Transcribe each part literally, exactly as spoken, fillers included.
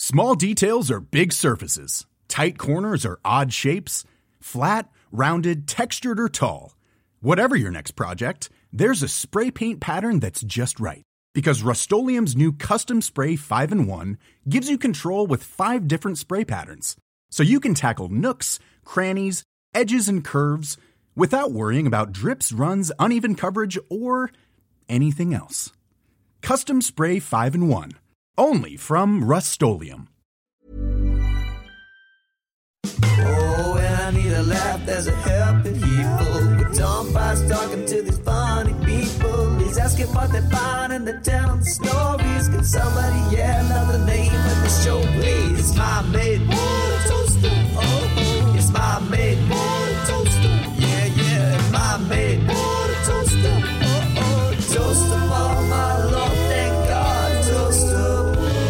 Small details are big surfaces. Tight corners are odd shapes. Flat, rounded, textured, or tall. Whatever your next project, there's a spray paint pattern that's just right. Because Rust-Oleum's new Custom Spray five in one gives you control with five different spray patterns. So you can tackle nooks, crannies, edges, and curves without worrying about drips, runs, uneven coverage, or anything else. Custom Spray five in one. Only from Rust-Oleum. Oh, and I need a laugh, there's a helping people. But Tom Pies talking to these funny people. He's asking what they find and they're telling the stories. Can somebody yell out the name of the show, please? It's my mate, water toaster. Oh, it's my mate, water toaster. Yeah, yeah, it's my mate, water toaster. Oh, oh, toaster for my Lord, thank God, toaster.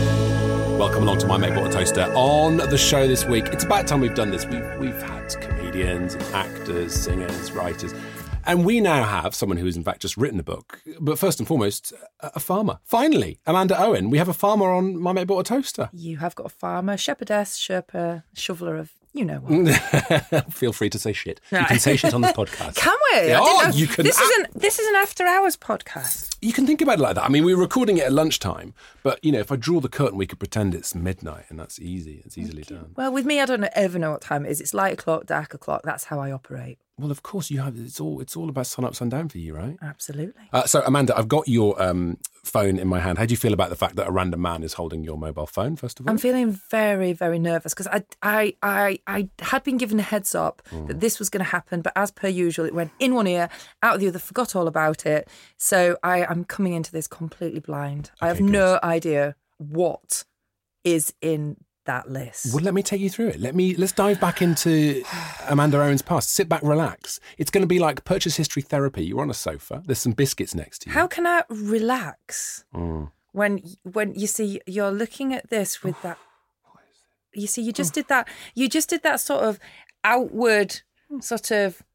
Welcome along to My Mate Bought a Toaster. On the show this week, it's about time we've done this. We've, we've had comedians, actors, singers, writers, and we now have someone who has in fact just written a book. But first and foremost, a, a farmer. Finally, Amanda Owen, we have a farmer on My Mate Bought a Toaster. You have got a farmer, shepherdess, sherpa, shoveler of you know what. Feel free to say shit. You can say shit on this podcast. Can we? Yeah, I didn't oh, know. you can. This a- isn't this is an after hours podcast. You can think about it like that. I mean, we were recording it at lunchtime, but, you know, if I draw the curtain, we could pretend it's midnight, and that's easy. It's easily done. Well, with me, I don't ever know what time it is. It's light o'clock, dark o'clock. That's how I operate. Well, of course you have. It's all it's all about sun up, sun down for you, right? Absolutely. Uh, so, Amanda, I've got your um, phone in my hand. How do you feel about the fact that a random man is holding your mobile phone, first of all? I'm feeling very, very nervous because I, I, I, I had been given a heads up mm. that this was going to happen, but as per usual, it went in one ear, out the other, forgot all about it. So I am coming into this completely blind. Okay, I have good. no idea what is in that list. Well, let me take you through it. Let me let's dive back into Amanda Owen's past. Sit back, relax. It's going to be like purchase history therapy. You're on a sofa. There's some biscuits next to you. How can I relax mm. when when you see you're looking at this with that? What is it? You see, you just did that. You just did that sort of outward, sort of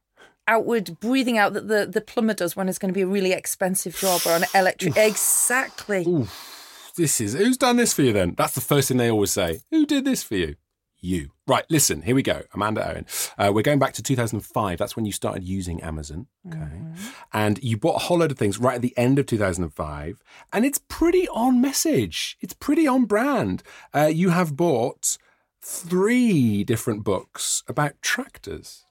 outward breathing out that the the plumber does when it's going to be a really expensive job or an electric. Exactly. Ooh. This is, who's done this for you then? That's the first thing they always say. Who did this for you? You. Right, listen, here we go. Amanda Owen. Uh, we're going back to two thousand five. That's when you started using Amazon. Okay. Mm-hmm. And you bought a whole load of things right at the end of two thousand five. And it's pretty on message. It's pretty on brand. Uh, you have bought three different books about tractors.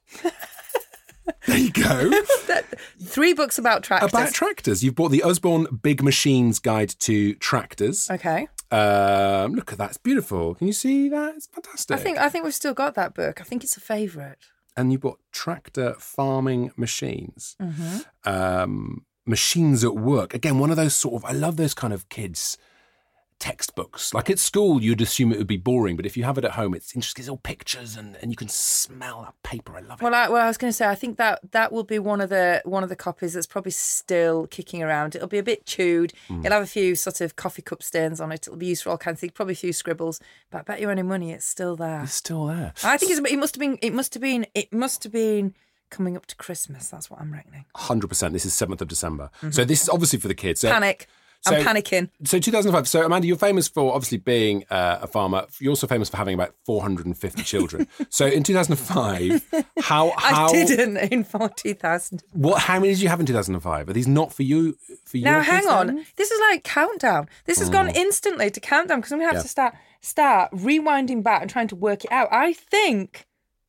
There you go. that, three books about tractors. About tractors. You've bought the Usborne Big Machines Guide to Tractors. Okay. Um, look at that. It's beautiful. Can you see that? It's fantastic. I think I think we've still got that book. I think it's a favourite. And you bought Tractor Farming Machines. Mm-hmm. Um, machines at Work. Again, one of those sort of, I love those kind of kids' textbooks. Like at school, you'd assume it would be boring, but if you have it at home, it's interesting. It's all pictures and, and you can smell that paper. I love it. Well, I, well, I was going to say, I think that that will be one of the one of the copies that's probably still kicking around. It'll be a bit chewed. Mm. It'll have a few sort of coffee cup stains on it. It'll be used for all kinds of things. Probably a few scribbles. But I bet you any money, it's still there. It's still there. I think it's, it must have been. It must have been. It must have been. Coming up to Christmas. That's what I'm reckoning. one hundred percent. This is seventh of December. Mm-hmm. So this is obviously for the kids. So, Panic. so, I'm panicking. So two thousand five. So Amanda, you're famous for obviously being uh, a farmer. You're also famous for having about four hundred fifty children. So in two thousand five, how how I didn't in two thousand. What? How many did you have in two thousand five? Are these not for you? For you? Now hang on. This is like countdown. This has mm. gone instantly to countdown because I'm gonna have yeah. to start start rewinding back and trying to work it out. I think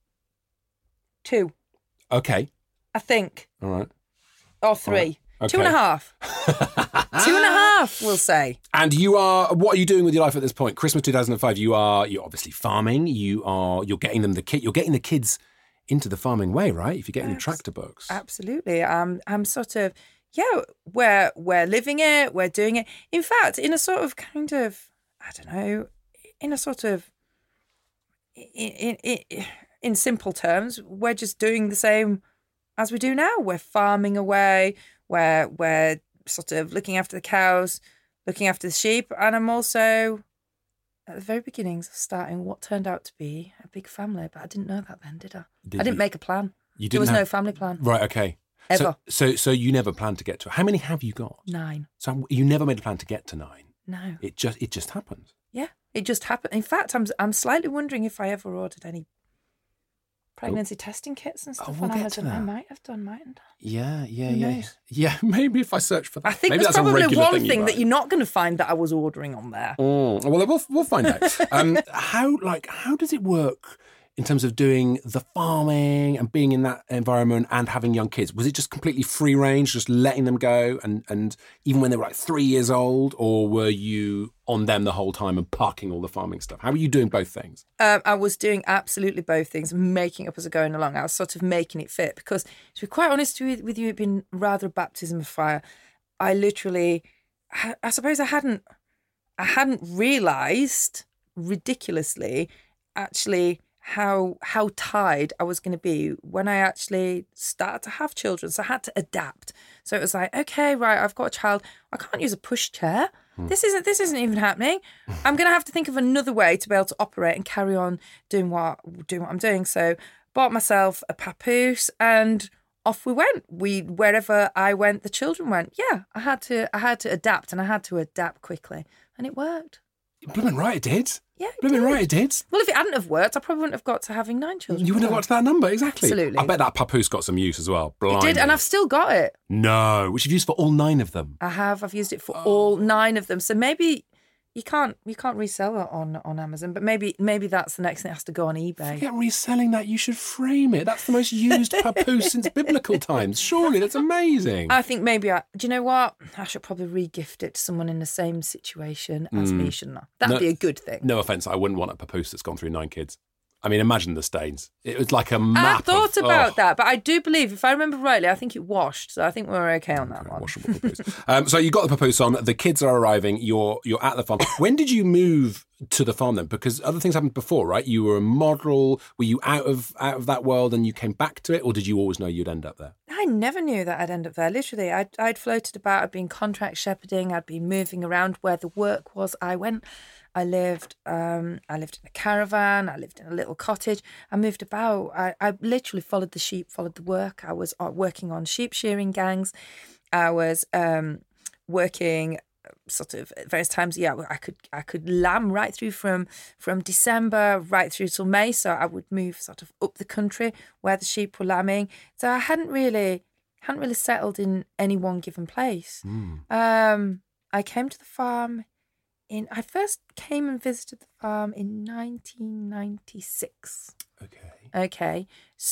two. Okay. I think. All right. Or three. Right. Okay. Two and a half. Two and a half, we'll say. And you are, what are you doing with your life at this point? Christmas two thousand five, you are, you're obviously farming. You are, you're getting them the kid, you're getting the kids into the farming way, right? If you're getting Abs- them tractor books. Absolutely. Um, I'm sort of, yeah, we're, we're living it, we're doing it. In fact, in a sort of kind of, I don't know, in a sort of, in, in, in, in simple terms, we're just doing the same as we do now. We're farming away, we're, we're sort of looking after the cows, looking after the sheep, and I'm also at the very beginnings of starting what turned out to be a big family, but I didn't know that then, did I? Did I didn't you? make a plan. You didn't there was have... no family plan. Right, okay. Ever. So, so so you never planned to get to, how many have you got? Nine. So you never made a plan to get to nine? No. It just it just happened? Yeah. It just happened. In fact, I'm I'm slightly wondering if I ever ordered any pregnancy oh. testing kits and stuff oh, we'll on get to Amazon. that. I might have done, mightn't I? Yeah, yeah, Who yeah. knows? Yeah, maybe if I search for that. I think maybe there's that's probably a regular one thing, thing you that you're not going to find that I was ordering on there. Mm. Well, we'll we'll find out. um, how like how does it work in terms of doing the farming and being in that environment and having young kids? Was it just completely free range, just letting them go, and and even when they were like three years old, or were you on them the whole time and parking all the farming stuff? How were you doing both things? Um, I was doing absolutely both things, making up as I was going along. I was sort of making it fit because, to be quite honest with, with you, it'd been rather a baptism of fire. I literally, I suppose I hadn't, I hadn't realised ridiculously, actually, how how tired I was going to be when I actually started to have children. So I had to adapt. So it was like, okay, right, I've got a child. I can't use a pushchair. Hmm. This isn't this isn't even happening. I'm going to have to think of another way to be able to operate and carry on doing what doing what I'm doing. So bought myself a papoose and off we went. We wherever I went, the children went. Yeah, I had to I had to adapt, and I had to adapt quickly, and it worked. Blooming right, it did. Yeah, it Blooming did. right, it did. Well, if it hadn't have worked, I probably wouldn't have got to having nine children. You wouldn't have got to that number, exactly. Absolutely. I bet that papoose got some use as well. It did, and I've still got it. No, which you've used for all nine of them. I have. I've used it for oh. all nine of them. So maybe you can't you can't resell it on, on Amazon, but maybe maybe that's the next thing that has to go on eBay. Forget reselling that. You should frame it. That's the most used papoose since biblical times. Surely, that's amazing. I think maybe I. Do you know what? I should probably re-gift it to someone in the same situation as mm. me, shouldn't I? That'd no, be a good thing. No offence, I wouldn't want a papoose that's gone through nine kids. I mean, imagine the stains. It was like a map. I thought of, about oh. that, but I do believe, if I remember rightly, I think it washed. So I think we're okay on that okay, one. Washable papoose. um, so you got the papoose on. The kids are arriving. You're you're at the farm. When did you move to the farm then? Because other things happened before, right? You were a model. Were you out of out of that world and you came back to it, or did you always know you'd end up there? I never knew that I'd end up there. Literally, I'd, I'd floated about. I'd been contract shepherding. I'd been moving around where the work was. I went. I lived. Um, I lived in a caravan. I lived in a little cottage. I moved about. I, I literally followed the sheep, followed the work. I was working on sheep shearing gangs. I was um, working sort of at various times. Yeah, I could I could lamb right through from from December right through till May. So I would move sort of up the country where the sheep were lambing. So I hadn't really hadn't really settled in any one given place. Mm. Um, I came to the farm. In, I first came and visited the farm in nineteen ninety-six. Okay. Okay.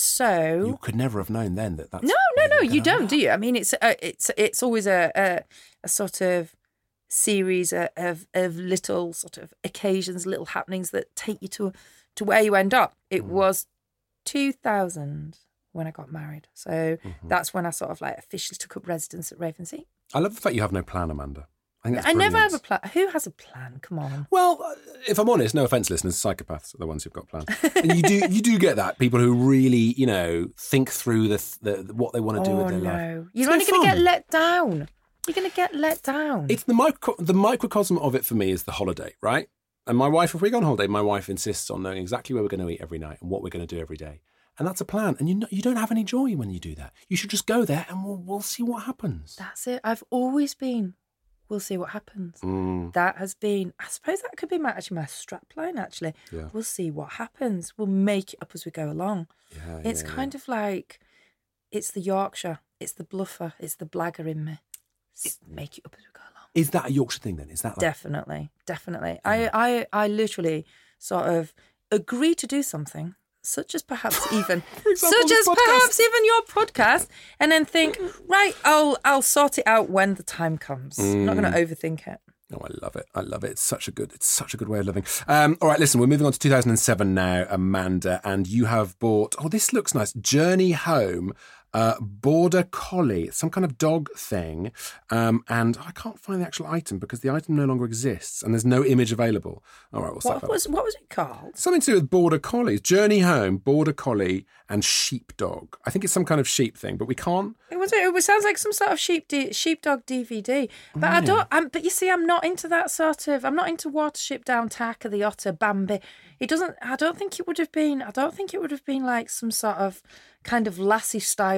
So you could never have known then that that's no, no, no. You don't, do you? I mean, it's a, it's it's always a, a a sort of series of of little sort of occasions, little happenings that take you to to where you end up. It mm. was two thousand when I got married, so mm-hmm. that's when I sort of like officially took up residence at Ravensey. I love the fact you have no plan, Amanda. I, think that's I brilliant. never have a plan. Who has a plan? Come on. Well, if I'm honest, no offence, listeners, psychopaths are the ones who've got plans. And you do you do get that. People who really, you know, think through the, the what they want to do oh, with their no. life. You're only going to get let down. You're going to get let down. It's the micro, the microcosm of it for me is the holiday, right? And my wife, if we go on holiday, my wife insists on knowing exactly where we're going to eat every night and what we're going to do every day. And that's a plan. And you know, you don't have any joy when you do that. You should just go there and we'll, we'll see what happens. That's it. I've always been... We'll see what happens. Mm. That has been, I suppose that could be my, actually my strap line, actually. Yeah. We'll see what happens. We'll make it up as we go along. Yeah, it's yeah, kind yeah. of like, it's the Yorkshire, it's the bluffer, it's the blagger in me. It, make it up as we go along. Is that a Yorkshire thing then? Is that like... Definitely, definitely. Yeah. I, I, I literally sort of agree to do something, such as perhaps even example, such as podcast. perhaps even your podcast, and then think, right, I'll I'll sort it out when the time comes. Mm. I'm not going to overthink it. Oh, I love it. I love it. It's such a good it's such a good way of living. Um, all right, listen, we're moving on to two thousand seven now, Amanda, and you have bought, oh, this looks nice, Journey Home, uh, Border Collie, some kind of dog thing, um, and I can't find the actual item because the item no longer exists and there's no image available. All right, we'll what was what was it called? Something to do with Border Collies. Journey Home, Border Collie, and Sheepdog. I think it's some kind of sheep thing, but we can't. It was. It sounds like some sort of sheep D, sheepdog D V D. But mm. I don't. I'm, but you see, I'm not into that sort of. I'm not into Watership Down, Taka, the Otter, Bambi. It doesn't. I don't think it would have been. I don't think it would have been like some sort of kind of lassie style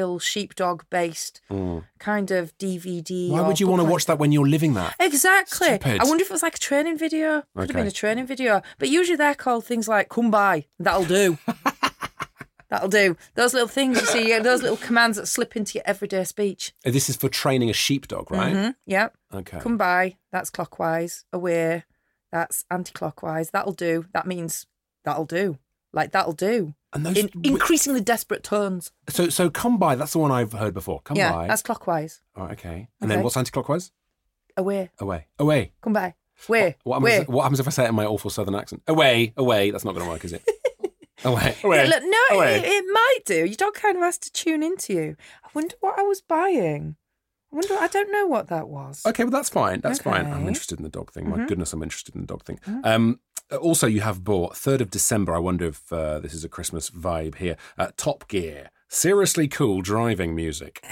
style sheepdog based kind of D V D. Why or would you want to booklet. watch that when you're living that? Exactly. Stupid. I wonder if it was like a training video. Could have Okay. been a training video. But usually they're called things like "come by." That'll do. That'll do. Those little things you see, those little commands that slip into your everyday speech. Uh, This is for training a sheepdog, right? hmm Yep. Okay. Come by. That's clockwise. Away. That's anti-clockwise. That'll do. That means that'll do. Like that'll do. And those In increasingly desperate tones. so so come by. That's the one I've heard before. Come yeah, by. that's clockwise. Oh, okay. And Okay. then what's anti-clockwise? Away. Away. Away. Come by. Way. What happens, Way. what happens if I say it in my awful southern accent? Away. Away. That's not going to work, is it? Away. Away. Yeah, look, no, Away. it, it might do. Your dog kind of has to tune into you. I wonder what I was buying. I wonder. I don't know what that was. Okay, well, that's fine. That's fine. I'm Okay. interested in the dog thing. My Mhm. goodness, I'm interested in the dog thing. Mhm. Um, also, you have bought third of December. I wonder if uh, this is a Christmas vibe here. Uh, Top Gear. Seriously cool driving music.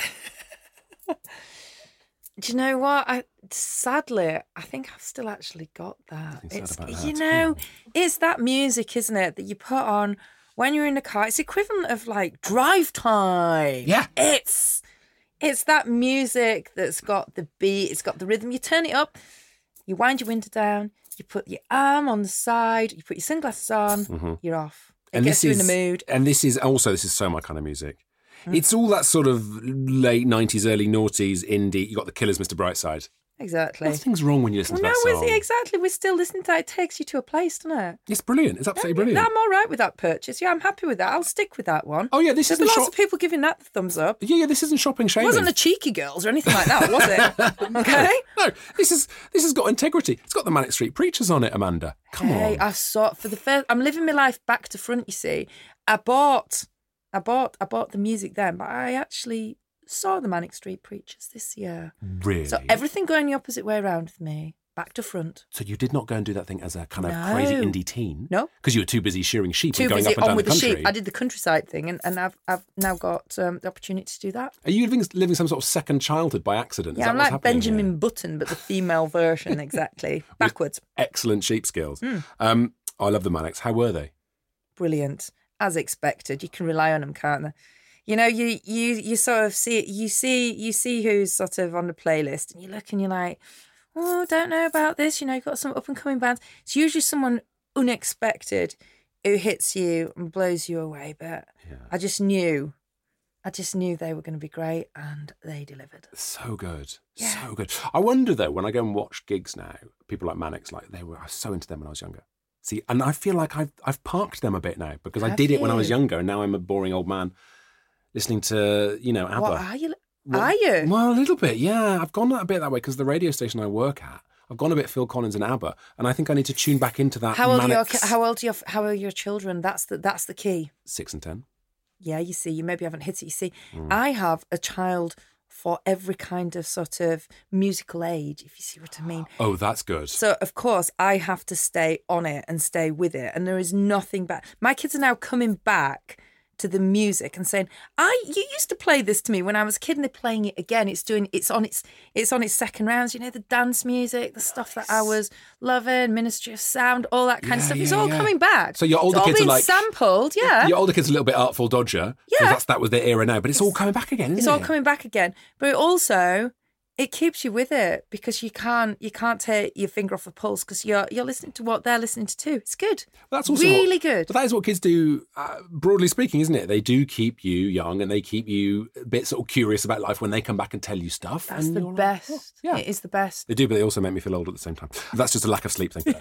Do you know what? I sadly, I think I've still actually got that. Something sad It's about that you too. know, it's that music, isn't it, that you put on when you're in the car. It's equivalent of like drive time. Yeah. It's it's that music that's got the beat, it's got the rhythm. You turn it up, you wind your window down, you put your arm on the side, you put your sunglasses on, Mhm. you're off. It And gets this you is in the mood. And this is also this is so my kind of music. Mm. It's all that sort of late nineties, early noughties indie. You got the Killers, Mister Brightside. Exactly. Nothing's wrong when you listen Well, to no, that is song. it exactly? We're still listening to that. It takes you to a place, doesn't it? It's brilliant. It's absolutely Yeah, brilliant. I'm all right with that purchase. Yeah, I'm happy with that. I'll stick with that one. Oh yeah, this There's isn't lots shop- of people giving that the thumbs up. Yeah, yeah, this isn't shopping It shaming. wasn't the cheeky girls or anything like that, was it? Okay. No, this is this has got integrity. It's got the Manic Street Preachers on it, Amanda. Come Hey, on. I saw for the first. I'm living my life back to front. You see, I bought, I bought, I bought the music then, but I actually saw the Manic Street Preachers this year. Really? So everything going the opposite way around with me, back to front. So you did not go and do that thing as a kind of No. crazy indie teen? No. Because you were too busy shearing sheep Too and going busy up and on down with the the country. sheep. I did the countryside thing, and, and I've I've now got um, the opportunity to do that. Are you living, living some sort of second childhood by accident? Is Yeah, that I'm what's like happening Benjamin here? Button, but the female version, exactly. Backwards. Excellent sheep skills. Hmm. Um, I love the Manics. How were they? Brilliant. As expected. You can rely on them, can't they? You know, you you you sort of see you see you see who's sort of on the playlist, and you look and you're like, oh, don't know about this. You know, you've got some up and coming bands. It's usually someone unexpected who hits you and blows you away. But Yeah. I just knew, I just knew they were going to be great, and they delivered. So good. Yeah. So good. I wonder though, when I go and watch gigs now, people like Manics, like they were I was so into them when I was younger. See, and I feel like I've I've parked them a bit now because I Have did it when I was you? younger, and now I'm a boring old man listening to, you know, ABBA. What are you? Well- are you? Well, a little bit, yeah. I've gone a bit that way because the radio station I work at, I've gone a bit Phil Collins and ABBA, and I think I need to tune back into that. How old are your Manics- How old are your How are your children? That's the That's the key. Six and ten. Yeah, you see, you maybe haven't hit it. You see, Mm. I have a child for every kind of sort of musical age, if you see what I mean. Oh, that's good. So, of course, I have to stay on it and stay with it. And there is nothing bad. My kids are now coming back to the music and saying, I you used to play this to me when I was a kid, and they're playing it again. It's doing it's on its it's on its second rounds, you know, the dance music, the stuff that I was loving, Ministry of Sound, all that kind of Yeah, stuff. It's yeah, all yeah. coming back. So your older it's all kids are being like- sampled, yeah. Your older kid's a little bit artful dodger. Yeah. So that's that was their era now, but it's all coming back again, isn't It's it? all coming back again, but it also it keeps you with it because you can't you can't take your finger off the pulse because you're you're listening to what they're listening to too. It's good. That's also really what, good. But that is what kids do, uh, broadly speaking, isn't it? They do keep you young and they keep you a bit sort of curious about life when they come back and tell you stuff. That's and the you're like, best. "Oh, yeah. It is the best. They do, but they also make me feel old at the same time. That's just a lack of sleep thing.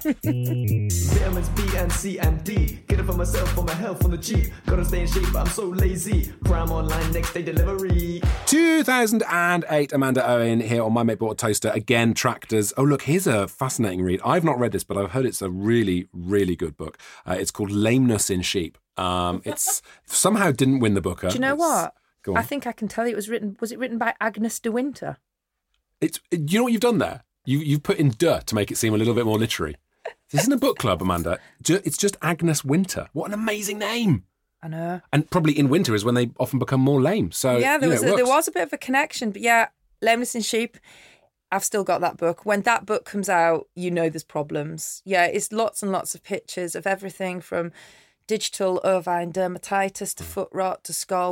Vitamins B and C and D. Get it for myself, for my health on the cheap. Gotta stay in shape, but I'm so lazy. Prime online, next day delivery. two thousand eight, Amanda Owen here on My Mate Bought a Toaster. Again, Tractors. Oh, look, here's a fascinating read. I've not read this, but I've heard it's a really, really good book. Uh, it's called Lameness in Sheep. Um, it's somehow didn't win the Booker. Do you know It's- what? Go on. I think I can tell you it was written. Was it written by Agnes de Winter? It's, you know what you've done there? You, you've put in "de" to make it seem a little bit more literary. This isn't a book club, Amanda. Ju- It's just Agnes Winter. What an amazing name. I know. And probably in winter is when they often become more lame. So yeah, there you was know, it a, there works. was a bit of a connection, but yeah, Lameness in Sheep. I've still got that book. When that book comes out, you know there's problems. Yeah, it's lots and lots of pictures of everything from digital ovine dermatitis to foot rot to scald.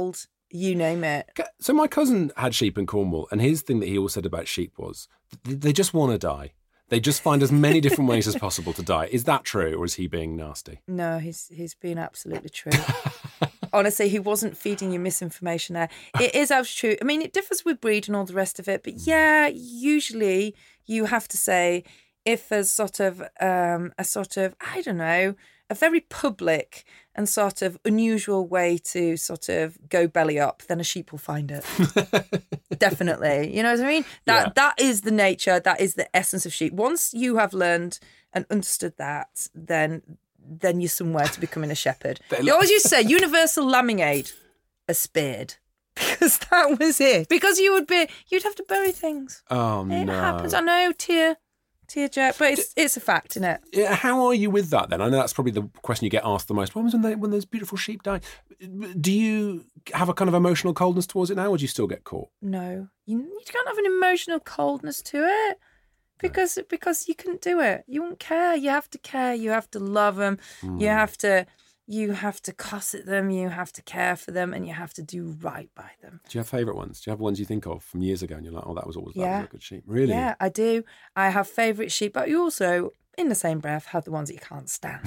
you name it. So my cousin had sheep in Cornwall, and his thing that he always said about sheep was th- they just want to die. They just find as many different ways as possible to die. Is that true, or is he being nasty? No, he's he's being absolutely true. Honestly, he wasn't feeding you misinformation there. It is absolutely true. I mean, it differs with breed and all the rest of it, but yeah, usually you have to say if there's sort of um, a sort of, I don't know, a very public and sort of unusual way to sort of go belly up, then a sheep will find it. Definitely. You know what I mean? That Yeah. That is the nature, that is the essence of sheep. Once you have learned and understood that, then then you're somewhere to becoming a shepherd. You always used to say, universal lambing aid, a spade. Because that was it. Because you would be, you'd have to bury things. Oh, It no. happens. I know, tear, tear jerk, but it's it's a fact, isn't it? Yeah, how are you with that then? I know that's probably the question you get asked the most. What happens when, they, when those beautiful sheep die? Do you have a kind of emotional coldness towards it now, or do you still get caught? No, you, you can't have an emotional coldness to it because because you couldn't do it. You won't care. You have to care. You have to love them. Mm. You have to you have to cosset them. You have to care for them, and you have to do right by them. Do you have favourite ones? Do you have ones you think of from years ago and you're like, oh, that was always that Yeah. was a good sheep? Really? Yeah, I do. I have favourite sheep, but you also, in the same breath, have the ones that you can't stand.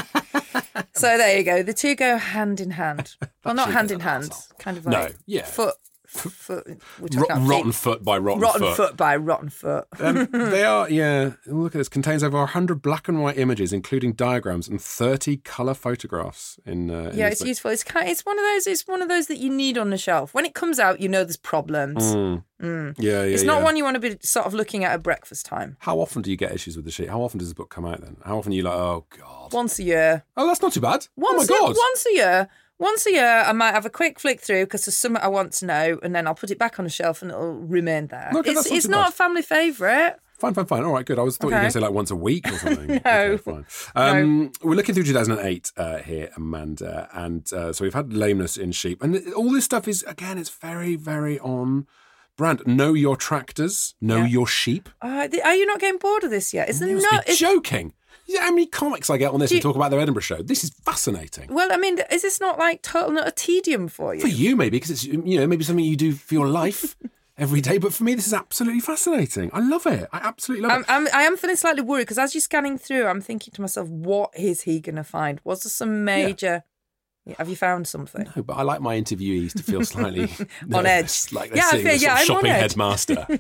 So there you go. The two go hand in hand. Well, not sheep hand is in an hand. arsehole. Kind of No, like yeah. foot. Foot. We're talking Rot- about rotten feet. foot by rotten, Rotten foot. foot by rotten foot. Um, they are, yeah. Look at this. Contains over one hundred black and white images, including diagrams and thirty colour photographs. In, uh, in Yeah, this it's book. useful. It's kind. It's one of those. It's one of those that you need on the shelf. When it comes out, you know there's problems. Mm. Mm. Yeah, yeah. It's not yeah. one you want to be sort of looking at at breakfast time. How often do you get issues with the sheep? How often does this book come out then? How often are you like, oh god? Once a year. Oh, that's not too bad. Once. oh my god. A, once a year. Once a year, I might have a quick flick through because there's something I want to know, and then I'll put it back on the shelf and it'll remain there. Okay, it's that's not it's too not bad. a family favourite. Fine, fine, fine. All right, good. I was thought you were Okay. going to say like once a week or something. No. Okay, fine. Um, We're looking through two thousand eight uh, here, Amanda, and uh, so we've had lameness in sheep, and th- all this stuff is again, it's very, very on brand. Know your tractors, know Yeah. your sheep. Uh, the- are you not getting bored of this yet? Is there You must not? be Is, joking. Yeah, how many comics I get on this Do and you- talk about their Edinburgh show? This is fascinating. well, I mean, is this not like total not a tedium for you? For you, maybe, because it's, you know, maybe something you do for your life every day. But for me, this is absolutely fascinating. I love it. I absolutely love I'm, it. I'm, I am feeling slightly worried because as you're scanning through, I'm thinking to myself, what is he going to find? Was there some major... Yeah, have you found something? No, but I like my interviewees to feel slightly On nervous, edge. like they're Yeah, I seeing feel- the sort yeah, of I'm on shopping edge. headmaster.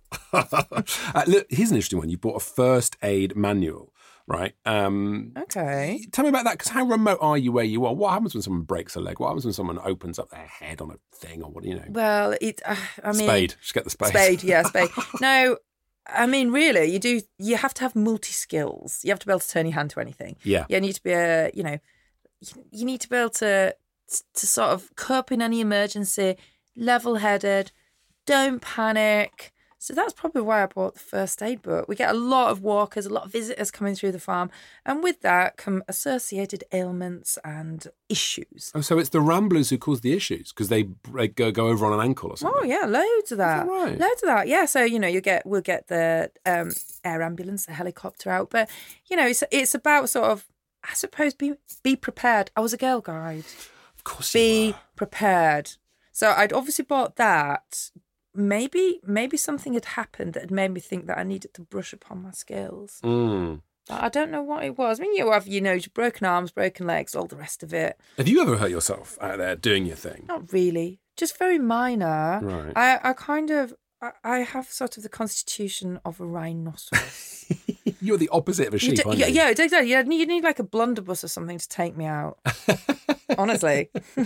uh, look, here's an interesting one. You bought a first aid manual, right? Um, Okay. Tell me about that, because how remote are you where you are? What happens when someone breaks a leg? What happens when someone opens up their head on a thing or what, you know? Well, it. Uh, I mean, Spade. Just get the spade. Spade, yeah, spade. No, I mean, really, you do. You have to have multi skills. You have to be able to turn your hand to anything. Yeah. You need to be a. You know, you, you need to be able to to sort of cope in any emergency, level headed, don't panic. So that's probably why I bought the first aid book. We get a lot of walkers, a lot of visitors coming through the farm, and with that come associated ailments and issues. Oh, so it's the ramblers who cause the issues because they, they go, go over on an ankle or something. Oh yeah, loads of that. that right? Loads of that. Yeah. So you know, you get we'll get the um, air ambulance, the helicopter out, but you know, it's it's about sort of, I suppose, be be prepared. I was a Girl Guide. Of course you Be were. prepared. So I'd obviously bought that. Maybe maybe something had happened that had made me think that I needed to brush upon my skills. Mm. But I don't know what it was. I mean, you have, you know, broken arms, broken legs, all the rest of it. Have you ever hurt yourself out there doing your thing? Not really. Just very minor. Right. I, I kind of, I, I have sort of the constitution of a rhinoceros. You're the opposite of a You sheep, do- aren't yeah, you? yeah, exactly. You need, you need like a blunderbuss or something to take me out. Honestly.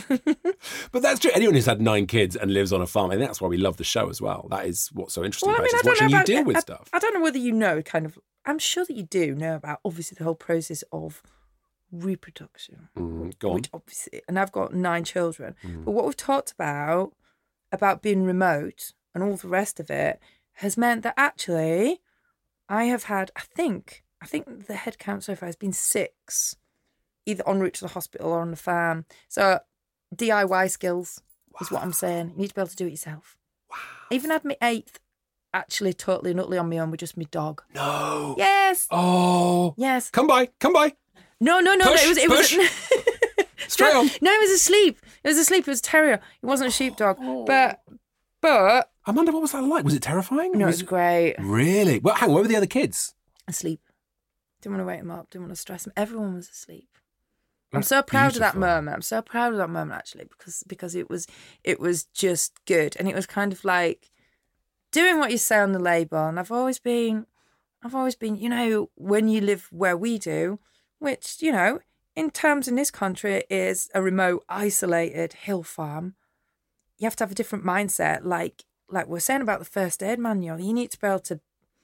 But that's true. Anyone who's had nine kids and lives on a farm, and that's why we love the show as well. That is what's so interesting Well, I about mean, it, I is don't watching know you about, deal with I, stuff. I don't know whether you know kind of, I'm sure that you do know about obviously the whole process of reproduction. Mm, go on. Which obviously, and I've got nine children. But what we've talked about, about being remote and all the rest of it, has meant that actually I have had, I think, I think the head count so far has been six, either en route to the hospital or on the farm. So D I Y skills is what I'm saying. You need to be able to do it yourself. Wow. I even had my eighth actually totally and utterly on my own with just my dog. No. Yes. Oh. Yes. Come by. Come by. No, no, no, Push, no. It was, it push. was Straight no, on. No, it was asleep. It was asleep. It was a terrier. It wasn't a sheepdog. But, but Amanda, what was that like? Was it terrifying? no, it was was great. Really? Well, hang on, where were the other kids? Asleep. Didn't want to wake him up. Didn't want to stress him. Everyone was asleep. I'm That's so proud of that beautiful. moment. I'm so proud of that moment actually because because it was it was just good and it was kind of like doing what you say on the label. And I've always been, I've always been, you know, when you live where we do, which you know, in terms in this country is a remote, isolated hill farm. You have to have a different mindset. Like like we're saying about the first aid manual, you need to be able to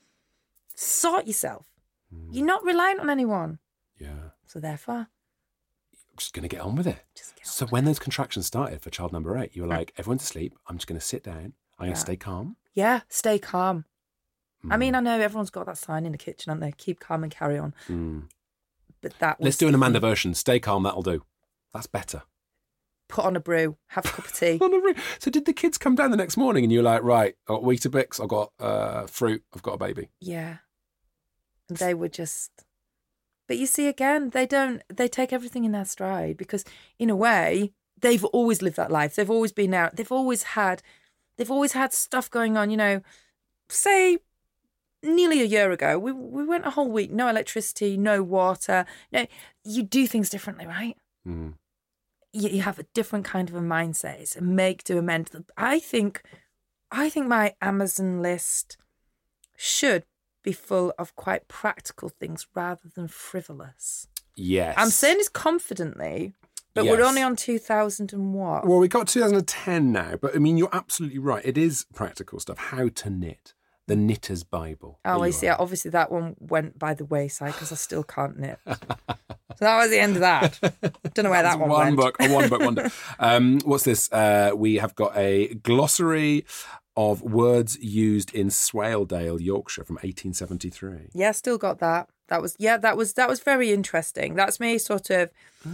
sort yourself. Mm. You're not reliant on anyone. Yeah. So therefore. I'm just going to get on with it. Just get So when those contractions started for child number eight, you were like, everyone's asleep. I'm just going to sit down. I'm going Yeah. to stay calm. Yeah, stay calm. I Mm. mean, I know everyone's got that sign in the kitchen, haven't they? Keep calm and carry on. Mm. But that was Let's do an Amanda version. Stay calm. That'll do. That's better. put on a brew, have a cup of tea. On a re- So did the kids come down the next morning and you were like, right, I've got Weetabix, I've got uh, fruit, I've got a baby. Yeah. And they were just. But you see, again, they don't, they take everything in their stride because, in a way, they've always lived that life. They've always been out. They've always had, they've always had stuff going on, you know, say, nearly a year ago, we we went a whole week, no electricity, no water. No, you do things differently, right? Mm. You, you have a different kind of a mindset. It's a make, do, amend. I think, I think my Amazon list should be full of quite practical things rather than frivolous. Yes. I'm saying this confidently, but we're Yes. only on two thousand and what? Well, we got two thousand ten now, but I mean, you're absolutely right. It is practical stuff. How to knit. The Knitter's Bible. Oh, There I you see. are. Obviously, that one went by the wayside because I still can't knit. So that was the end of that. Don't know where that That's one, one went. book, a one book wonder. Um, what's this? Uh, we have got a glossary of words used in Swaledale, Yorkshire, from eighteen seventy-three. Yeah, still got that. That was yeah, that was that was very interesting. That's me sort of.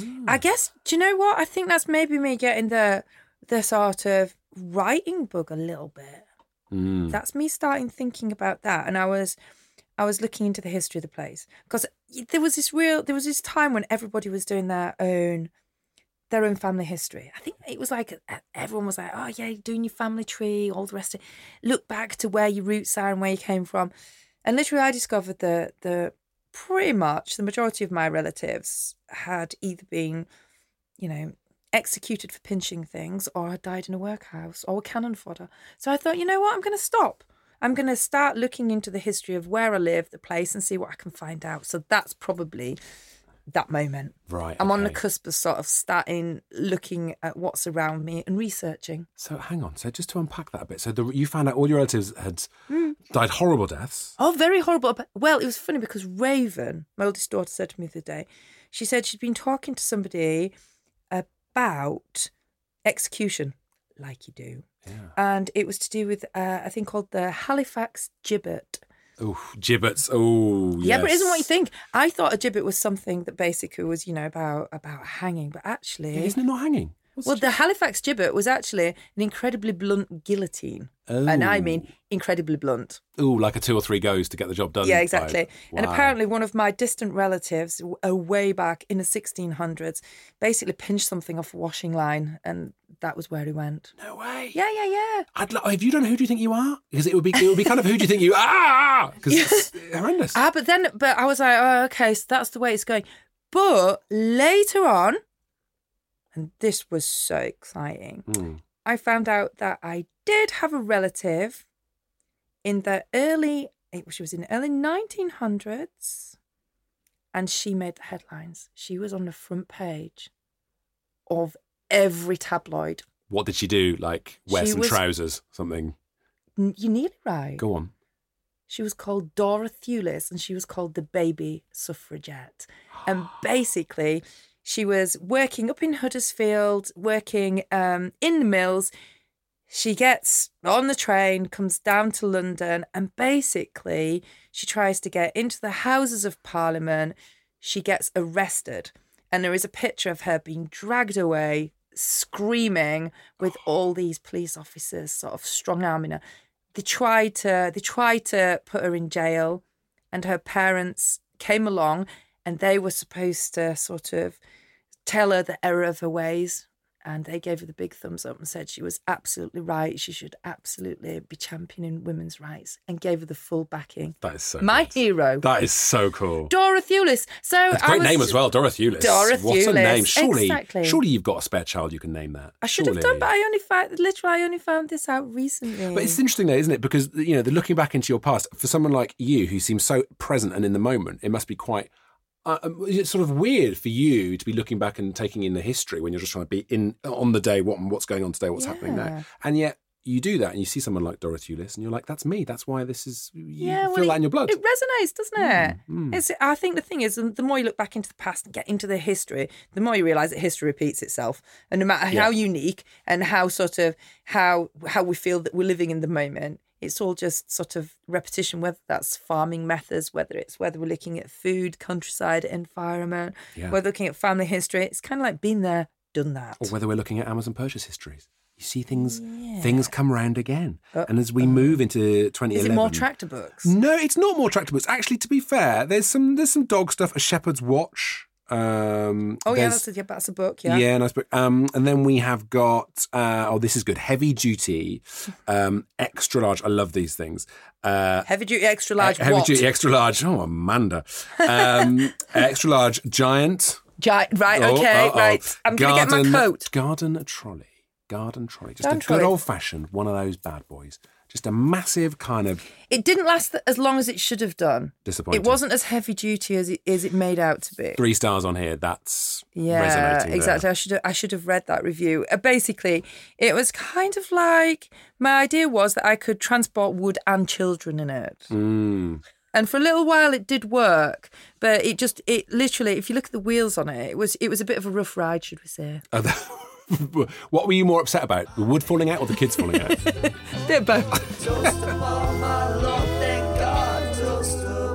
I guess. Do you know what? I think that's maybe me getting the the sort of writing bug a little bit. Mm. That's me starting thinking about that, and I was. I was looking into the history of the place because there was this real, there was this time when everybody was doing their own, their own family history. I think it was like everyone was like, "Oh yeah, you're doing your family tree, all the rest of it. Look back to where your roots are and where you came from." And literally, I discovered that the pretty much the majority of my relatives had either been, you know, executed for pinching things, or had died in a workhouse, or were cannon fodder. So I thought, you know what, I'm going to stop. I'm going to start looking into the history of where I live, the place, and see what I can find out. So that's probably that moment. Right. I'm on the okay. cusp of sort of starting looking at what's around me and researching. So hang on. So just to unpack that a bit. So the, you found out all your relatives had Mm. died horrible deaths. Oh, very horrible. But- Well, it was funny because Raven, my oldest daughter, said to me the other day, she said she'd been talking to somebody about execution, like you do. Yeah. And it was to do with uh, a thing called the Halifax gibbet. Oh, gibbets. Oh, Yeah, yes. but it isn't what you think. I thought a gibbet was something that basically was, you know, about about hanging, but actually, Yeah, isn't it not hanging? What's well, it- the Halifax gibbet was actually an incredibly blunt guillotine, Oh. and I mean incredibly blunt. Oh, like a two or three goes to get the job done. Yeah, by- exactly. And Wow. apparently, one of my distant relatives, uh, way back in the sixteen hundreds, basically pinched something off a washing line, and that was where he went. No way. Yeah, yeah, yeah. I'd lo- have you done Who Do You Think You Are? Because it would be it would be kind of Who Do You Think You Are? Because it's horrendous. Ah, but then, but I was like, oh, okay, so that's the way it's going. But later on, and this was so exciting, Mm. I found out that I did have a relative in the early, she was in the early nineteen hundreds, and she made the headlines. She was on the front page of every tabloid. What did she do? Like wear She some was- trousers, something. N- You're nearly right. Go on. She was called Dora Thewlis, and she was called the baby suffragette. And basically, she was working up in Huddersfield, working um, in the mills. She gets on the train, comes down to London, and basically, she tries to get into the Houses of Parliament. She gets arrested, and there is a picture of her being dragged away, screaming, with all these police officers sort of strong-arming her. They tried to they tried to put her in jail, and her parents came along, and they were supposed to sort of tell her the error of her ways. And they gave her the big thumbs up and said she was absolutely right. She should absolutely be championing women's rights, and gave her the full backing. That is so My good. hero. That is so cool. Dora Thewlis. So It's a great I was, name as well, Dora Thewlis. Dora What a Thewlis, name. Surely, exactly. surely you've got a spare child you can name that. I should surely. have done, but I only found, literally, I only found this out recently. But it's interesting though, isn't it? Because, you know, the looking back into your past, for someone like you who seems so present and in the moment, it must be quite... Uh, it's sort of weird for you to be looking back and taking in the history when you're just trying to be in on the day, what what's going on today, what's Yeah. happening now. And yet you do that and you see someone like Dora Thewlis and you're like, that's me. That's why this is, you Yeah, feel well, that in your blood. It resonates, doesn't it? Mm, mm. It's, I think the thing is, the more you look back into the past and get into the history, the more you realise that history repeats itself. And no matter Yeah. how unique and how sort of how how we feel that we're living in the moment, it's all just sort of repetition, whether that's farming methods, whether it's whether we're looking at food, countryside, environment, Yeah. whether looking at family history. It's kind of like been there, done that. Or whether we're looking at Amazon purchase histories. You see things Yeah. things come round again. Uh, and as we move into twenty eleven... Is it more tractor books? No, it's not more tractor books. Actually, to be fair, there's some there's some dog stuff, A Shepherd's Watch. Um, Oh, yeah, there's- that's a, yeah, that's a book, yeah. Yeah, nice book. Um, and then we have got, uh, oh, this is good, Heavy Duty, um, Extra Large. I love these things. Uh, Heavy duty, extra large, Heavy what? Duty, Extra Large. Oh, Amanda. Um, extra Large, Giant. Gi- right, Oh, okay, oh, oh. right. I'm going to get my Garden- coat. Garden Trolley. Garden Trolley. Just Garden a good trolley. old fashioned one of those bad boys. Just a massive kind of It didn't last as long as it should have done. disappointing. It wasn't as heavy duty as it as it made out to be. Three stars on here. That's Yeah, resonating exactly. there. I should have, I should have read that review. Uh, basically, it was kind of like my idea was that I could transport wood and children in it. Mm. And for a little while, it did work, but it just it literally, if you look at the wheels on it, it was it was a bit of a rough ride, should we say? Are the- What were you more upset about? The wood falling out or the kids falling out? Bit of both. Toast them all, my lord, thank God. Toast them.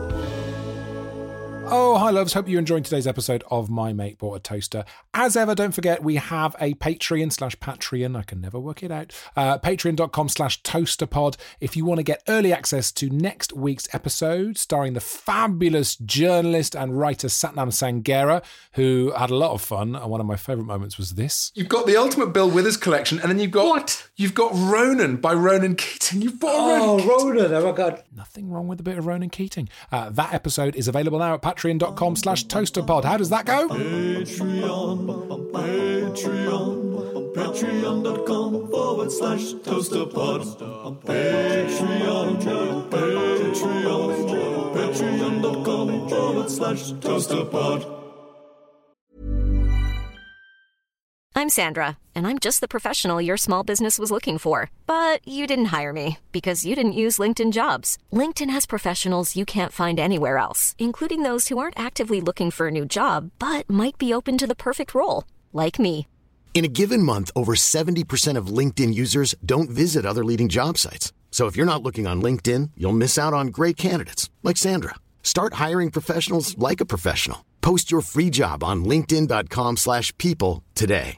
Oh, hi, loves. Hope you're enjoying today's episode of My Mate Bought a Toaster. As ever, don't forget we have a Patreon slash Patreon. I can never work it out. Uh, Patreon.com slash ToasterPod. If you want to get early access to next week's episode, starring the fabulous journalist and writer Satnam Sanghera, who had a lot of fun. And one of my favourite moments was this. You've got the Ultimate Bill Withers collection, and then you've got what? You've got Ronan by Ronan Keating. You've bought a Ronan Keating. Ronan, oh my God. Nothing wrong with a bit of Ronan Keating. Uh, that episode is available now at patreon.com slash toasterpod. How does that go? Patreon, Patreon, patreon.com forward slash toasterpod. Patreon, Patreon, patreon.com forward slash toasterpod. I'm Sandra, and I'm just the professional your small business was looking for. But you didn't hire me because you didn't use LinkedIn Jobs. LinkedIn has professionals you can't find anywhere else, including those who aren't actively looking for a new job, but might be open to the perfect role, like me. In a given month, over seventy percent of LinkedIn users don't visit other leading job sites. So if you're not looking on LinkedIn, you'll miss out on great candidates like Sandra. Start hiring professionals like a professional. Post your free job on linkedin.com slash people today.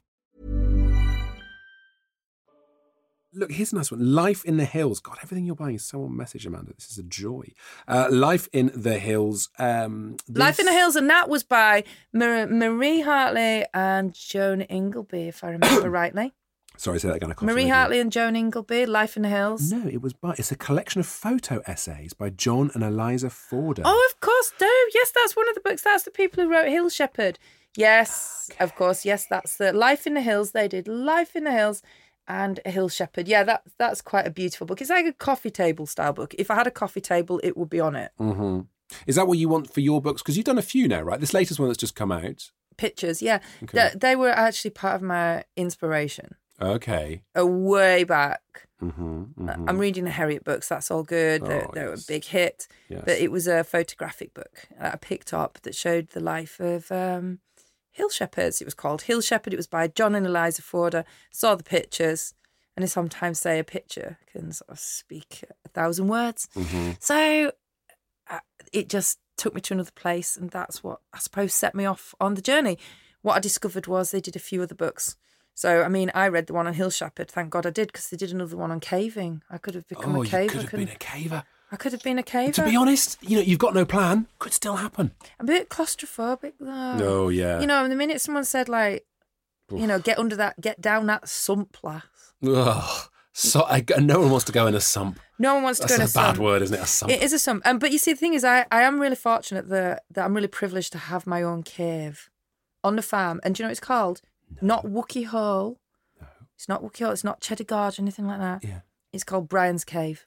Look, here's a nice one. Life in the Hills. God, everything you're buying is so on message, Amanda. This is a joy. Uh, Life in the Hills. Um, Life in the this- Hills, and that was by Mar- Marie Hartley and Joan Ingleby, if I remember rightly. Sorry, say that again. I can't Marie remember. Hartley and Joan Ingleby, Life in the Hills. No, it was by. It's a collection of photo essays by John and Eliza Forder. Oh, of course, do. Yes, that's one of the books. That's the people who wrote Hill Shepherd. Yes, of course. Yes, that's the Life in the Hills. They did Life in the Hills and a Hill Shepherd. Yeah, that that's quite a beautiful book. It's like a coffee table style book. If I had a coffee table, it would be on it. Mm-hmm. Is that what you want for your books? Because you've done a few now, right? This latest one that's just come out. Pictures, yeah. Okay. They, they were actually part of my inspiration. Okay. A way back. Mm-hmm, mm-hmm. I'm reading the Harriet books. That's all good. They're, Oh, they're yes. a big hit. Yes. But it was a photographic book that I picked up that showed the life of um, Hill Shepherds. It was called Hill Shepherd. It was by John and Eliza Forder. Saw the pictures. And I sometimes say a picture can sort of speak a thousand words. Mm-hmm. So uh, it just took me to another place. And that's what I suppose set me off on the journey. What I discovered was they did a few other books. So, I mean, I read the one on Hill Shepherd. Thank God I did, because they did another one on caving. I could have become Oh, a you caver. could have couldn't- been a caver. I could have been a caver. To be honest, you know, you've got no plan. Could still happen. I'm a bit claustrophobic, though. Oh, yeah. You know, the minute someone said, like, You know, get under that, get down that sump lass. Ugh. So I, no one wants to go in a sump. No one wants to That's go in a a bad sump. word, isn't it? A sump. It is a sump. Um, but you see, the thing is, I, I am really fortunate that, that I'm really privileged to have my own cave on the farm. And do you know what it's called? No. Not Wookie Hole. No. It's not Wookie Hole. It's not Cheddar Gorge or anything like that. Yeah. It's called Brian's Cave.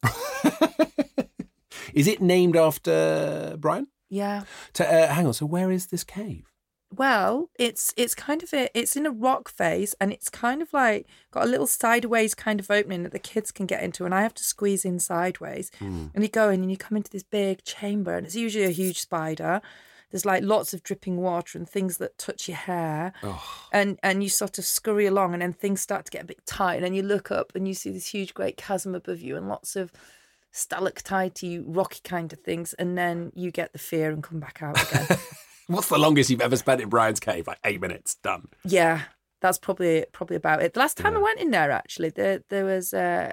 Is it named after Brian? Yeah. To, uh, hang on. So where is this cave? Well, it's it's kind of a, it's in a rock face, and it's kind of like got a little sideways kind of opening that the kids can get into, and I have to squeeze in sideways. Mm. And you go in and you come into this big chamber, and it's usually a huge spider. There's like lots of dripping water and things that touch your hair, oh. and and you sort of scurry along, and then things start to get a bit tight, and then you look up and you see this huge great chasm above you, and lots of stalactitey, rocky kind of things, and then you get the fear and come back out again. What's the longest you've ever spent in Brian's Cave? Like eight minutes, done. Yeah, that's probably probably about it. The last time yeah. I went in there, actually, there there was a,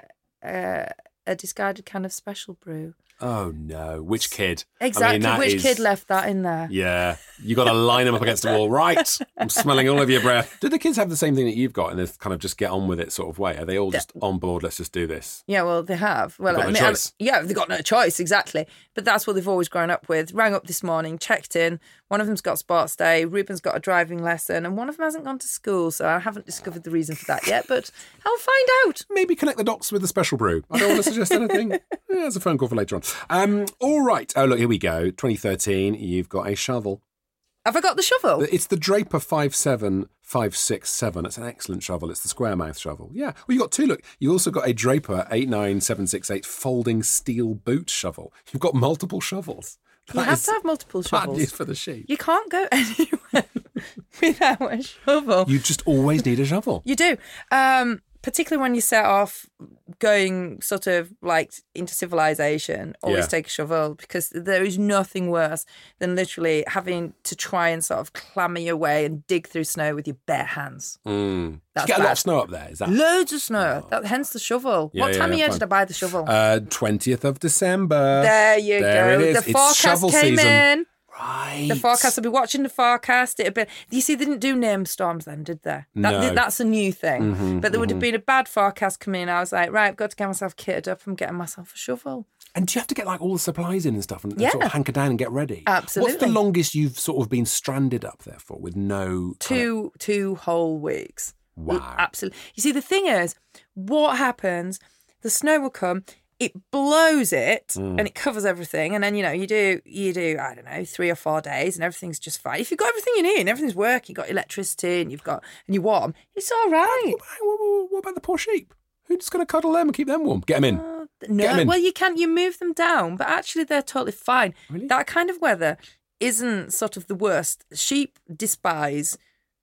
a a discarded can of special brew. Oh no! Which kid? Exactly. I mean, Which is... kid left that in there? Yeah, you got to line them up against the wall. Right, I'm smelling all over your breath. Do the kids have the same thing that you've got, and they kind of just get on with it sort of way? Are they all just on board? Let's just do this. Yeah, well, they have. Well, got I no mean, choice. I, yeah, they've got no choice, exactly. But that's what they've always grown up with. Rang up this morning, checked in. One of them's got sports day. Ruben's got a driving lesson, and one of them hasn't gone to school. So I haven't discovered the reason for that yet, but I'll find out. Maybe connect the dots with the special brew. I don't want to suggest anything. Yeah, there's a phone call for later on. Um, all right. Oh, look, here we go. twenty thirteen, you've got a shovel. Have I got the shovel? It's the Draper five seven five six seven. It's an excellent shovel. It's the square mouth shovel. Yeah. Well, you got two. Look, you also got a Draper eight nine seven six eight folding steel boot shovel. You've got multiple shovels. You that have to have multiple shovels. Bad news for the sheep. You can't go anywhere without a shovel. You just always need a shovel. You do. Um, particularly when you set off going sort of like into civilization, always Yeah. take a shovel, because there is nothing worse than literally having to try and sort of clamber your way and dig through snow with your bare hands. Mm. That's you get a lot bad. of snow up there, is that? Loads of snow. That, hence the shovel. Yeah, what time yeah, of year fine. did I buy the shovel? Uh, twentieth of December. there you there go. it is. The It's forecast shovel came season. in. Right. The forecast, I'll be watching the forecast. It'd be, you see, they didn't do name storms then, did they? That, No. That's a new thing. Mm-hmm, but there would have mm-hmm. been a bad forecast coming in. I was like, right, I've got to get myself kitted up. I'm getting myself a shovel. And do you have to get like all the supplies in and stuff and, and Yeah. sort of hanker down and get ready? Absolutely. What's the longest you've sort of been stranded up there for with no... Two, two whole weeks. Wow. Absolutely. You see, the thing is, what happens, the snow will come, it blows it Mm. and it covers everything. And then, you know, you do, you do, I don't know, three or four days and everything's just fine. If you've got everything you need and everything's working, you've got electricity and you've got, and you're warm, it's all right. What, what, what about the poor sheep? Who's going to cuddle them and keep them warm? Get them in. Uh, Get 'em no, in. well, you can, you move them down, but actually they're totally fine. Really? That kind of weather isn't sort of the worst. Sheep despise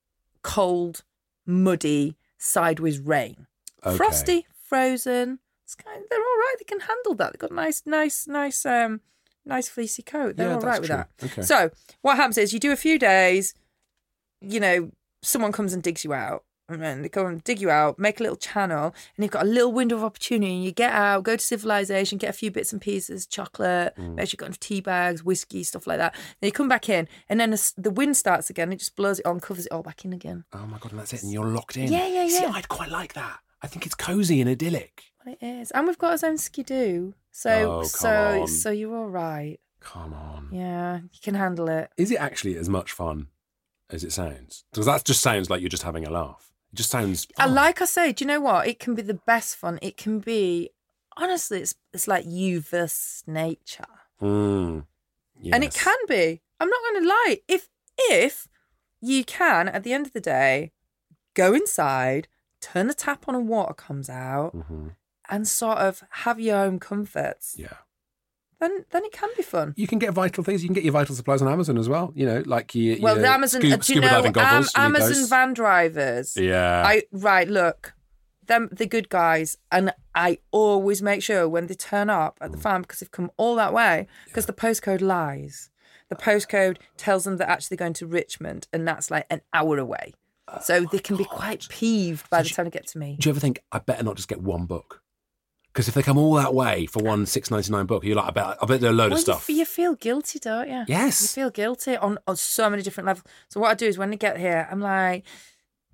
cold, muddy, sideways rain. Okay. Frosty, frozen. It's kind of, they're all right. They can handle that. They've got a nice, nice, nice, um, nice fleecy coat. They're Yeah, all that's right with true. that. Okay. So what happens is you do a few days, you know, someone comes and digs you out. And then they come and dig you out, make a little channel, and you've got a little window of opportunity. And you get out, go to civilization, get a few bits and pieces, chocolate, Mm. make sure you've got tea bags, whiskey, stuff like that. Then you come back in, and then the, the wind starts again. It just blows it on, covers it all back in again. Oh my God, and that's it. And you're locked in. Yeah, yeah, See, yeah. I'd quite like that. I think it's cosy and idyllic. Well, it is, and we've got our own skidoo, so Oh, come so on. so you're all right. Come on. Yeah, you can handle it. Is it actually as much fun as it sounds? Because that just sounds like you're just having a laugh. It just sounds... And oh. like I say, do you know what? It can be the best fun. It can be, honestly, it's it's like you versus nature. Mm. And it Yes. can be. I'm not going to lie. If if you can, at the end of the day, go inside, turn the tap on and water comes out, Mhm. and sort of have your own comforts, Yeah. then then it can be fun. You can get vital things. You can get your vital supplies on Amazon as well. You know, like your, Well, your the Amazon, scuba, uh, do you scuba know, diving goggles. Am- you need Amazon those. van drivers. Yeah. I right, look, them the good guys, and I always make sure when they turn up at the Mm. farm, because they've come all that way, because the postcode lies. The postcode tells them they're actually going to Richmond, and that's like an hour away. So they can be quite peeved by the time they get to me. Do you ever think, I better not just get one book? Because if they come all that way for one six ninety nine book, you're like, I bet, I bet they're a load Well, of stuff. You, you feel guilty, don't you? Yes. You feel guilty on, on so many different levels. So what I do is when they get here, I'm like,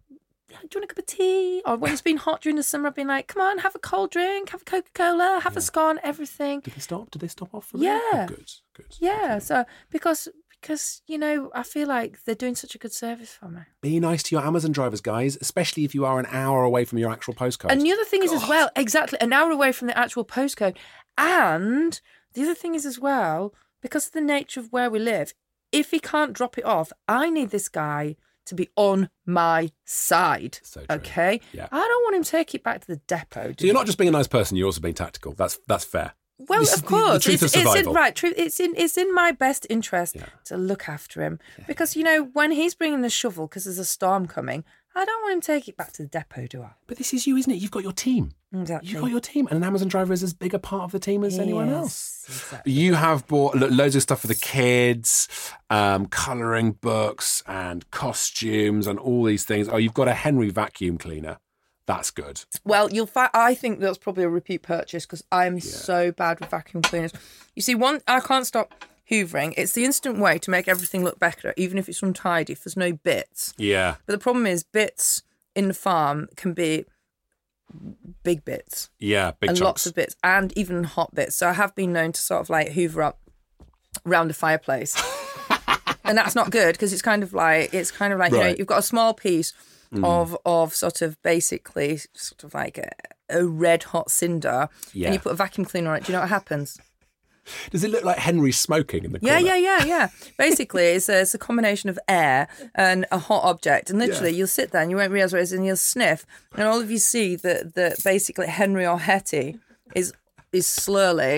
do you want a cup of tea? Or when it's been hot during the summer, I've been like, come on, have a cold drink, have a Coca-Cola, have Yeah. a scone, everything. Did they stop? Did they stop off for Yeah. that? Oh, good, good. Yeah, Okay. so because because you know I feel like they're doing such a good service for me. Be nice to your Amazon drivers, guys, especially if you are an hour away from your actual postcode. And the other thing is as God. well, exactly an hour away from the actual postcode. And the other thing is as well, because of the nature of where we live, if he can't drop it off, I need this guy to be on my side. So true. Okay? Yeah. I don't want him to take it back to the depot. So you're not just being a nice person, you're also being tactical. That's that's fair. Well, This is of the- course, the truth it's, of it's in survival. right. Truth, it's in it's in my best interest Yeah. to look after him because you know when he's bringing the shovel because there's a storm coming, I don't want him to take it back to the depot, do I? But this is you, isn't it? You've got your team. Exactly. You've got your team, and an Amazon driver is as big a part of the team as anyone Yes, else. exactly. You have bought lo- loads of stuff for the kids, um, colouring books and costumes and all these things. Oh, you've got a Henry vacuum cleaner. That's good. Well, you'll find. I think that's probably a repeat purchase because I'm so bad with vacuum cleaners. You see, one, I can't stop hoovering. It's the instant way to make everything look better, even if it's untidy. If there's no bits. Yeah. But the problem is, bits in the farm can be big bits. Yeah, big and chunks. lots of bits and even hot bits. So I have been known to sort of like hoover up round a fireplace. And that's not good because it's kind of like it's kind of like you know Right. you've got a small piece of of sort of basically sort of like a, a red hot cinder Yeah. and you put a vacuum cleaner on it. Do you know what happens? Does it look like Henry smoking in the Yeah, corner? yeah, yeah, yeah. Basically, it's a, it's a combination of air and a hot object. And literally, Yeah. you'll sit there and you won't realise what it is and you'll sniff. And all of you see that, that basically Henry or Hetty is is slowly,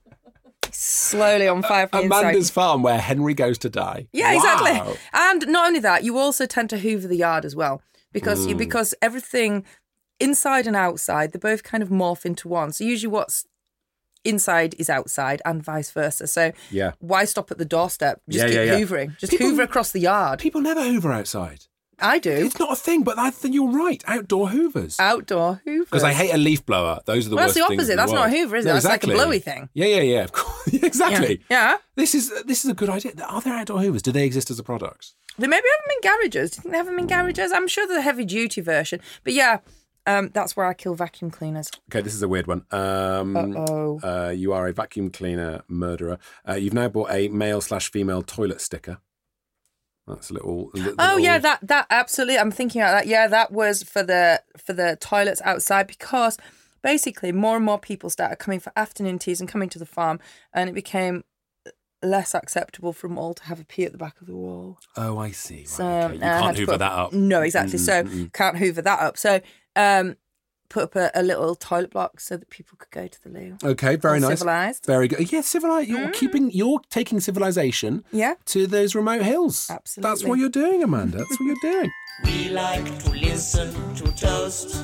slowly on fire from the Amanda's inside. farm where Henry goes to die. Yeah, Wow. exactly. And not only that, you also tend to hoover the yard as well. Because Mm. you because everything inside and outside, they both kind of morph into one. So usually what's inside is outside and vice versa. So Yeah. why stop at the doorstep? Just Yeah, keep yeah, yeah. hoovering. Just People- hoover across the yard. People never hoover outside. I do. It's not a thing, but I think you're right. Outdoor hoovers. Outdoor hoover. Because I hate a leaf blower. Those are the Well, worst that's the things opposite. in the That's not a world. hoover, is it? No, That's like a exactly. blowy thing. Yeah, yeah, yeah. Of course. exactly. Yeah. This is this is a good idea. Are there outdoor hoovers? Do they exist as a product? They maybe have them in garages. Do you think they have them in garages? I'm sure they're the heavy duty version. But yeah, um, that's where I kill vacuum cleaners. Okay, this is a weird one. Um, Uh-oh. uh, you are a vacuum cleaner murderer. Uh, you've now bought a male slash female toilet sticker. That's a little. A little Oh yeah, that that absolutely. I'm thinking about that. Yeah, that was for the for the toilets outside because basically more and more people started coming for afternoon teas and coming to the farm, and it became less acceptable for them all to have a pee at the back of the wall. Oh, I see. Right, So okay. You uh, I had can't to hoover put- that up. No, exactly. Mm, So mm, mm. can't hoover that up. So um, put up a, a little toilet block so that people could go to the loo. Okay, very All nice. civilised. Very good. Yeah, civilized. You're keeping. You're taking civilization Yeah. to those remote hills. Absolutely. That's what you're doing, Amanda. That's what you're doing. We like to listen to toast,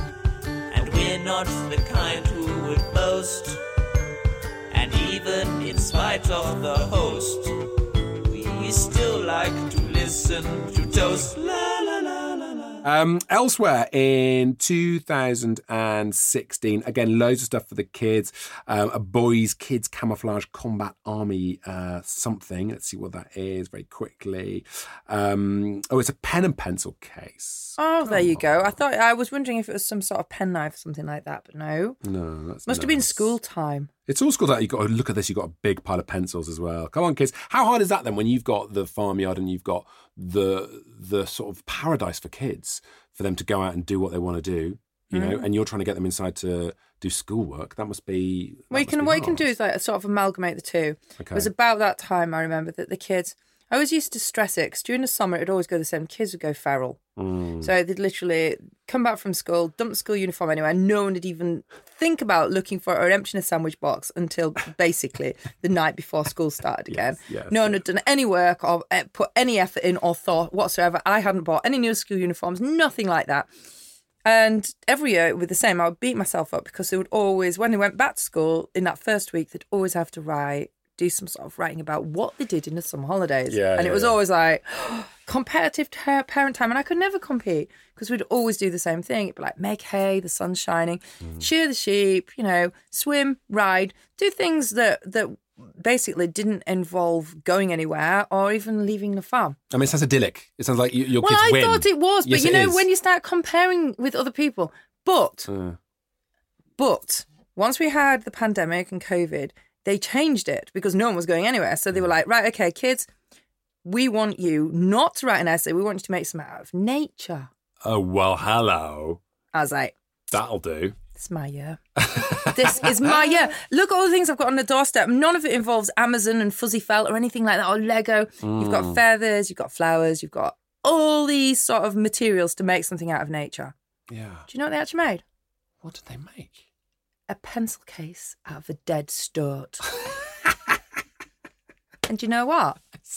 and we're not the kind who would boast. And even in spite of the host, we still like to listen to toast. La la la la la. Um, elsewhere in two thousand sixteen, again, loads of stuff for the kids. Um, a boys' kids camouflage combat army uh, something. Let's see what that is very quickly. Um, oh, it's a pen and pencil case. Oh, there you go. I thought I was wondering if it was some sort of penknife or something like that, but no. No, that's Must have been nice. school time. It's all school that you've got to look at this. You've got a big pile of pencils as well. Come on, kids. How hard is that then when you've got the farmyard and you've got the the sort of paradise for kids for them to go out and do what they want to do, you know, and you're trying to get them inside to do schoolwork? That must be. That Well, you must can be what you can hard. do is like sort of amalgamate the two. Okay. It was about that time I remember that the kids. I always used to stress it because during the summer it'd always go the same. Kids would go feral, Mm. so they'd literally come back from school, dump the school uniform anywhere. No one would even think about looking for or emptying a sandwich box until basically the night before school started again. yes, no one yes. had done any work or eh, put any effort in or thought whatsoever. I hadn't bought any new school uniforms, nothing like that. And every year it would be the same. I would beat myself up because they would always, when they went back to school in that first week, they'd always have to write, do some sort of writing about what they did in the summer holidays. Yeah, and yeah, it was yeah. always like competitive ter- parent time. And I could never compete because we'd always do the same thing. It'd be like make hay, the sun's shining, Mm. shear the sheep, you know, swim, ride, do things that, that basically didn't involve going anywhere or even leaving the farm. I mean, it sounds idyllic. It sounds like you, your Well, kids I win. thought it was, Yes, but you it know, is. when you start comparing with other people, but, Uh, but once we had the pandemic and COVID, they changed it because no one was going anywhere. So they were like, right, okay, kids, we want you not to write an essay. We want you to make some out of nature. oh, well, hello. I was like, That'll do. it's my year. This is my year. Look at all the things I've got on the doorstep. None of it involves Amazon and fuzzy felt or anything like that, or Lego. You've got feathers, you've got flowers, you've got all these sort of materials to make something out of nature. Yeah. Do you know what they actually made? What did they make? A pencil case out of a dead stoat. And do you know what?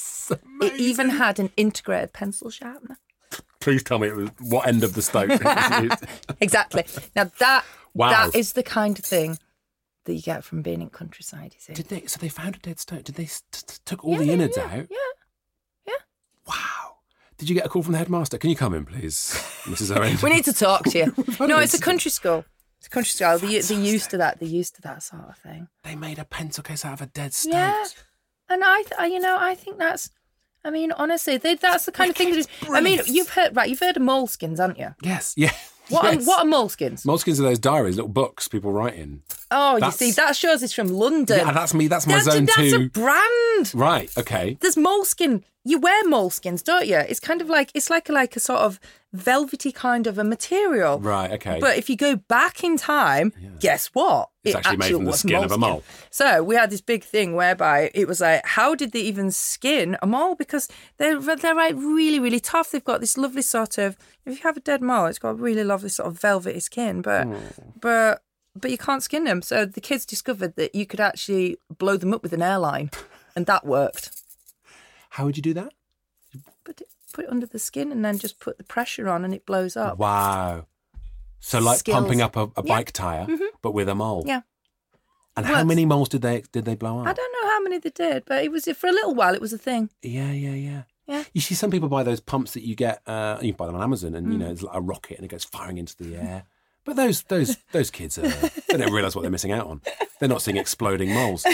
It even had an integrated pencil sharpener. Please tell me it was what end of the stoat it was used. Exactly. Now that Wow. that is the kind of thing that you get from being in countryside, you see. Did they? So they found a dead stoat. Did they s- t- t- took all Yeah, the yeah, innards yeah, out? Yeah. Yeah. Wow. Did you get a call from the headmaster? Can you come in, please, Missus Owen? We need to talk to you. No, it's a country school. It's a country school. They, they're used to that. They're used to that sort of thing. They made a pencil case out of a dead stoat. Yeah. And I, th- I, you know, I think that's, I mean, honestly, they, that's the kind of thing that is, I mean, you've heard, right, you've heard of moleskins, haven't you? Yes. Yeah. What, yes. are, what are moleskins? Moleskins are those diaries, little books people write in. Oh, That's- you see, that shows it's from London. Yeah, that's me. That's my that's, zone that's two. a brand. Right. Okay. There's moleskin. You wear moleskins, don't you? It's kind of like, it's like a, like a sort of velvety kind of a material. Right. Okay. But if you go back in time, guess what? It's It actually made from the was skin of a moleskin. mole. So we had this big thing whereby it was like, how did they even skin a mole? Because they're they're like really really tough. They've got this lovely sort of. If you have a dead mole, it's got a really lovely sort of velvety skin, but but but you can't skin them. So the kids discovered that you could actually blow them up with an airline, and that worked. How would you do that? Put it, put it under the skin and then just put the pressure on, and it blows up. Wow. So like Skills. pumping up a, a Yeah. bike tire, but with a mole. Yeah. And how Works. many moles did they did they blow up? I don't know how many they did, but it was for a little while. It was a thing. Yeah, yeah, yeah. Yeah. You see some people buy those pumps that you get, uh, you can buy them on Amazon, and Mm. you know it's like a rocket and it goes firing into the air. But those those those kids, are, they don't realise what they're missing out on. They're not seeing exploding moles.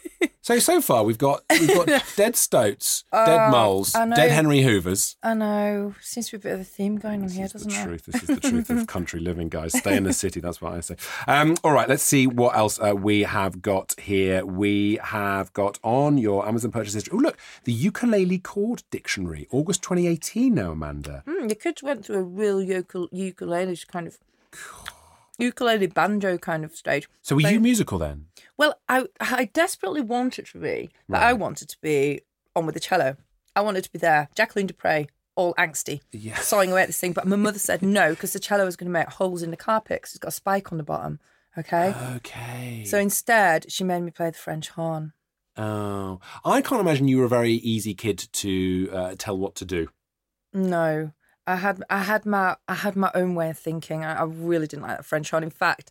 So so far we've got we've got dead stoats, dead moles, I know. dead Henry Hoovers. I know. Seems to be a bit of a theme going on here, This is doesn't the it? truth. This is the truth of country living, guys. Stay in the city. That's what I say. Um, all right, let's see what else uh, we have got here. We have got on your Amazon purchase history. Oh, look, the ukulele chord dictionary, August twenty eighteen. Now, Amanda. Mm, your kids went through a real ukule- ukulele kind of ukulele banjo kind of stage. So, were They- you musical then? Well, I I desperately wanted to be, but I wanted to be on with the cello. I wanted to be there, Jacqueline Dupre, all angsty, Yeah. sawing away at this thing. But my mother said no because the cello was going to make holes in the carpet because it's got a spike on the bottom. Okay. Okay. So instead, she made me play the French horn. oh, I can't imagine you were a very easy kid to uh, tell what to do. No, I had I had my I had my own way of thinking. I, I really didn't like the French horn. In fact,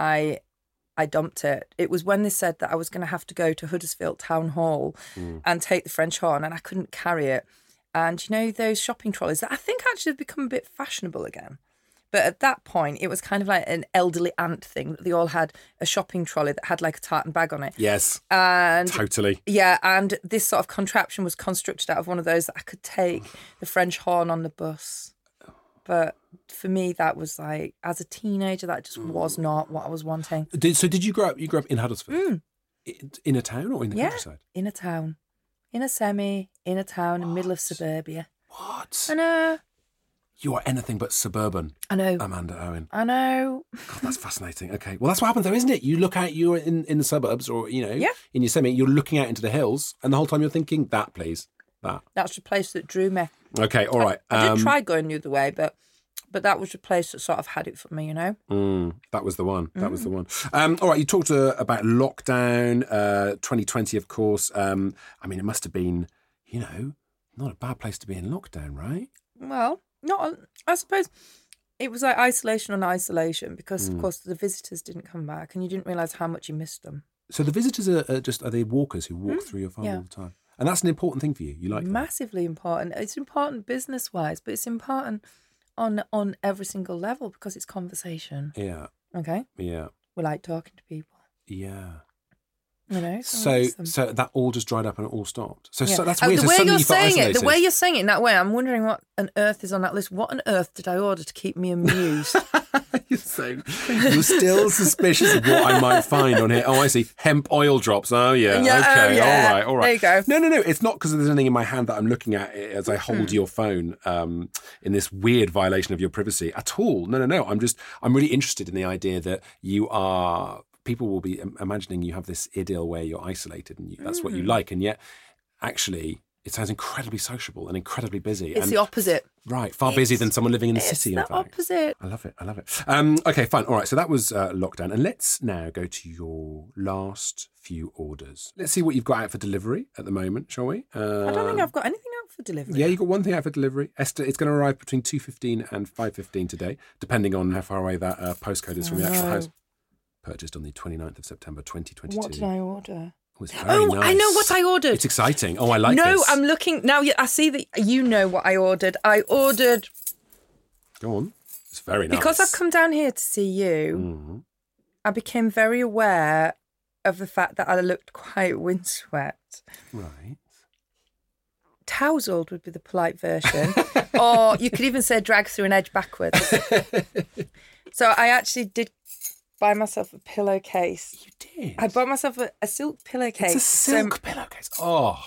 I I dumped it. It was when they said that I was going to have to go to Huddersfield Town Hall and take the French horn, and I couldn't carry it. And you know those shopping trolleys that I think actually have become a bit fashionable again. But at that point, it was kind of like an elderly aunt thing that they all had a shopping trolley that had like a tartan bag on it. Yes, And totally. yeah, and this sort of contraption was constructed out of one of those that I could take the French horn on the bus. But for me, that was like, as a teenager, that just was not what I was wanting. Did, so, did you grow up? You grew up in Huddersfield, in, in a town or in the Yeah, countryside? in a town, in a semi, in a town, in the middle of suburbia. What? I know, You are anything but suburban, I know, Amanda Owen. I know. God, that's fascinating. Okay, well, that's what happens, though, isn't it? You look out, you're in, in the suburbs, or you know, Yeah. in your semi, you're looking out into the hills, and the whole time you're thinking, "That, please, that." That's the place that drew me. Okay, all right. I did um, try going the other way, but but that was the place that sort of had it for me, you know. mm, that was the one. That Mm. was the one. Um, all right, you talked uh, about lockdown, uh, twenty twenty, of course. Um, I mean, it must have been, you know, not a bad place to be in lockdown, right? Well, not. I suppose it was like isolation on isolation because, Mm. of course, the visitors didn't come back, and you didn't realise how much you missed them. So the visitors are, are just are they walkers who walk through your farm Mm. yeah. all the time, and that's an important thing for you. You like that? Massively important. It's important business wise, but it's important on on every single level because it's conversation. Yeah, Okay, yeah, we like talking to people. yeah. You know, So, so, so that all just dried up and it all stopped. So, yeah. so that's Uh, weird. the So way suddenly you're you felt saying it, isolated. the way you're saying it in that way, I'm wondering what on earth is on that list. What on earth did I order to keep me amused? You're, so, you're still suspicious of what I might find on here. Oh, I see. Hemp oil drops. Oh, yeah. Yeah, okay. oh, yeah. All right. All right. There you go. No, no, no. It's not because there's anything in my hand that I'm looking at as I hold Hmm. your phone um, in this weird violation of your privacy at all. No, no, no. I'm just, I'm really interested in the idea that you are, people will be im- imagining you have this idyll where you're isolated and you, that's what you like. And yet, actually, it sounds incredibly sociable and incredibly busy. It's and the opposite. Right, far busier than someone living in the It's city, the in fact. opposite. I love it, I love it. Um, okay, fine. All right, so that was uh, lockdown. And let's now go to your last few orders. Let's see what you've got out for delivery at the moment, shall we? Uh, I don't think I've got anything out for delivery. Yeah, you've got one thing out for delivery. Esther, it's going to arrive between two fifteen and five fifteen today, depending on how far away that uh, postcode is from the actual Oh. house. Purchased on the twenty-ninth of September, twenty twenty-two. What did I order? Oh, it's very Oh, nice. I know what I ordered. It's exciting. Oh, I like no, this. I'm looking now. I see that you know what I ordered. I ordered Go on. It's very nice. because I've come down here to see you. Mhm. I became very aware of the fact that I looked quite windswept. Right. Tousled would be the polite version, or you could even say drag through an edge backwards. So I actually did buy myself a pillowcase. You did? I bought myself a, a silk pillowcase. It's a silk So pillowcase. Oh,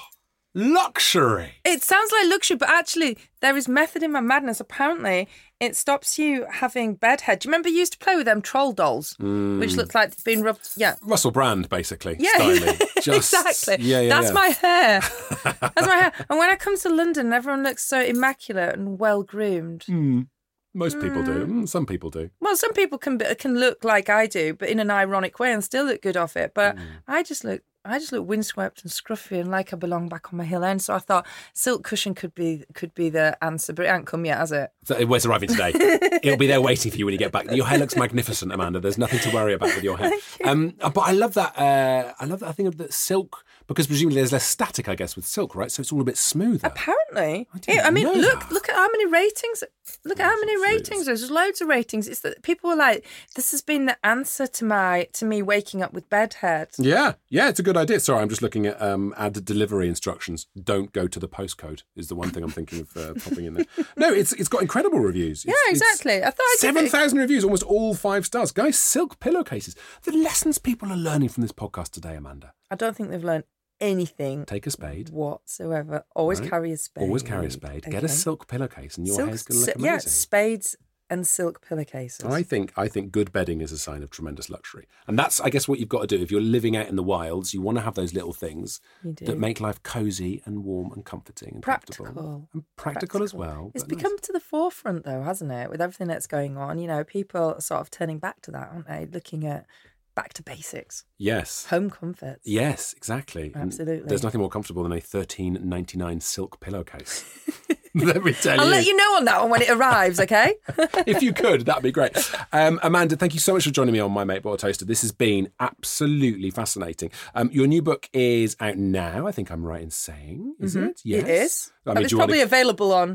luxury. it sounds like luxury, but actually there is method in my madness. Apparently, it stops you having bedhead. Do you remember you used to play with them troll dolls, which looked like they've been rubbed? Yeah. Russell Brand, basically. Yeah, Styling. Just, exactly. Yeah, yeah, That's yeah. my hair. That's my hair. And when I come to London, everyone looks so immaculate and well groomed. Most people do. Mm, some people do. Well, some people can be, can look like I do, but in an ironic way, and still look good off it. But I just look, I just look windswept and scruffy, and like I belong back on my hill end. So I thought silk cushion could be could be the answer, but it hasn't come yet, has it? So it's arriving today. It'll be there waiting for you when you get back. Your hair looks magnificent, Amanda. There's nothing to worry about with your hair. Um, but I love that. Uh, I love that. I think of that silk because presumably there's less static, I guess, with silk, right? So it's all a bit smoother. Apparently, I didn't Yeah, I mean, know look, that. look at how many ratings. Look at how many Absolutely. ratings. There's loads of ratings. It's that people are like, this has been the answer to my to me waking up with bedhead. Yeah, yeah, it's a good idea. Sorry, I'm just looking at um, add delivery instructions. Don't go to the postcode is the one thing I'm thinking of uh, popping in there. No, it's it's got incredible reviews. Yeah, It's- it's exactly. I thought I'd give seven it- thousand reviews, almost all five stars. Guys, silk pillowcases. The lessons people are learning from this podcast today, Amanda. I don't think they've learned anything Take a spade. whatsoever. Always Right. carry a spade. Always carry a spade. Get a Okay. silk pillowcase, and your Silk, hair's going to look si- yeah, amazing. spades and silk pillowcases. I think I think good bedding is a sign of tremendous luxury, and that's I guess what you've got to do if you're living out in the wilds. You want to have those little things You do. that make life cosy and warm and comforting and Practical. comfortable and practical, as well. It's but nice. become to the forefront, though, hasn't it? With everything that's going on, you know, people are sort of turning back to that, aren't they? Looking at back to basics, yes, home comforts. yes, exactly. And Absolutely. there's nothing more comfortable than a thirteen ninety-nine silk pillowcase. Let me tell I'll you. let you know on that one when it arrives, okay? If you could, that'd be great. Um, Amanda, thank you so much for joining me on My Mate Bought a Toaster. This has been absolutely fascinating. Um, your new book is out now, I think I'm right in saying. Is it? Yes. It is. I But mean, it's do you want probably to... available on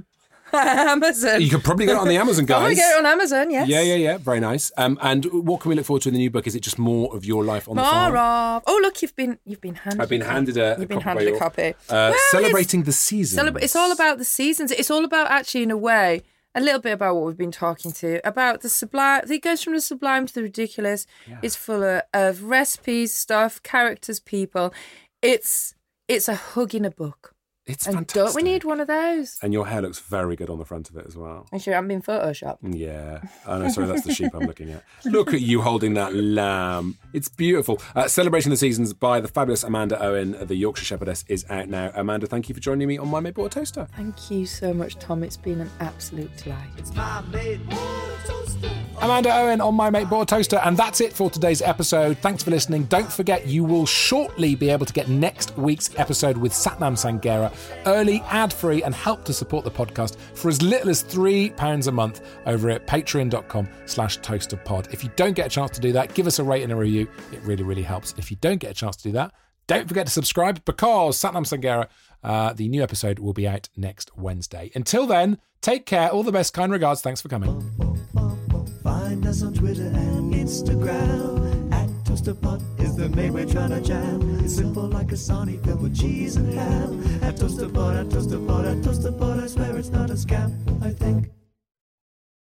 Amazon. You could probably get it on the Amazon, guys. Probably get it on Amazon, yes. Yeah, yeah, yeah. Very nice. Um, and what can we look forward to in the new book? Is it just more of your life on the More farm? of. Oh, look, you've been you've been handed. I've been a copy. handed a, You've been copy by handed a your- copy. Uh, Well, it's- celebrating the season. Celebra- it's all about the seasons. It's all about actually, in a way, a little bit about what we've been talking to about the sublime. It goes from the sublime to the ridiculous. It's full of, of recipes, stuff, characters, people. It's it's a hug in a book. It's And fantastic. don't we need one of those? And your hair looks very good on the front of it as well. I'm sure I'm being photoshopped. Yeah. Oh, no, sorry, that's the sheep I'm looking at. Look at you holding that lamb. It's beautiful. Uh, Celebrating the Seasons by the fabulous Amanda Owen, the Yorkshire Shepherdess, is out now. Amanda, thank you for joining me on My Mate Bought a Toaster. Thank you so much, Tom. It's been an absolute delight. It's my mate, toaster. Amanda Owen on My Mate Bought a Toaster, and that's it for today's episode. Thanks for listening. Don't forget, you will shortly be able to get next week's episode with Satnam Sanghera early, ad-free, and help to support the podcast for as little as three pounds a month over at patreon.com slash toasterpod. If you don't get a chance to do that, give us a rate and a review. It really, really helps. If you don't get a chance to do that, don't forget to subscribe because Satnam Sanghera, uh, the new episode, will be out next Wednesday. Until then, take care. All the best. Kind regards. Thanks for coming. Find us on Twitter and Instagram at Toaster Pot is the main way trying to jam. It's simple like a sarnie filled with cheese and ham. At Toaster Pot, at Toaster Pot, at Toaster Pot, I swear it's not a scam, I think.